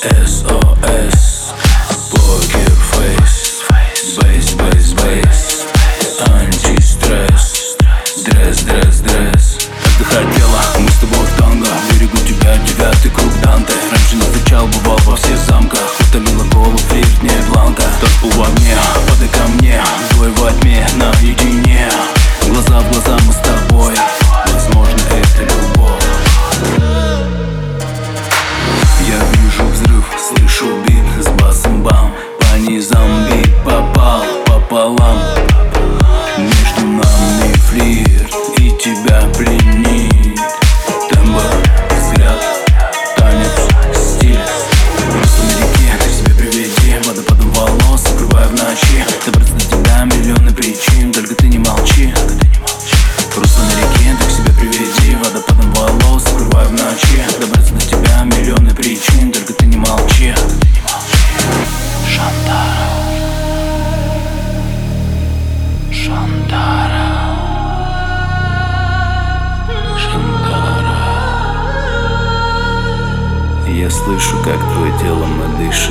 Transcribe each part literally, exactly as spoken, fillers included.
эс о эс, покерфейс, бейс, бейс, бейс, антистресс, дресс, дресс, дресс. Как ты хотела, мы с тобой в танго, берегу тебя, девятый круг Данте. Раньше не встречал, бывал во всех замках, утомила голову, флирт, не бланка. Толпу в огне, подай ко мне, двое во тьме, наедине. Глаза в глаза мы с тобой, возможно, это любовь. Я вижу взрыв, слышу бит с басом бам. По низам бит попал пополам. Между нами флирт и тебя пленит. Тембр, взгляд, танец, стиль. Просто на реке, ты себе приведи водопадом волос, укрывая в ночи. Добраться до тебя миллионы причин, только ты не молчи. Просто на реке, ты к себе приведи водопадом волос, укрывая в ночи. Добраться до тебя миллионы причин, только ты не молчи. Шантара, Шантара, Шантара. Я слышу, как твое тело дышит.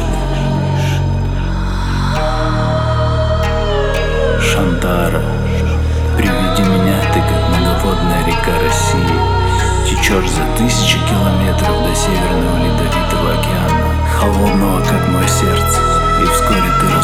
Шантара, приведи меня, ты как многоводная река России. Течешь за тысячи километров до Северного Ледовитого океана, холодного, как мое сердце. И вскоре ты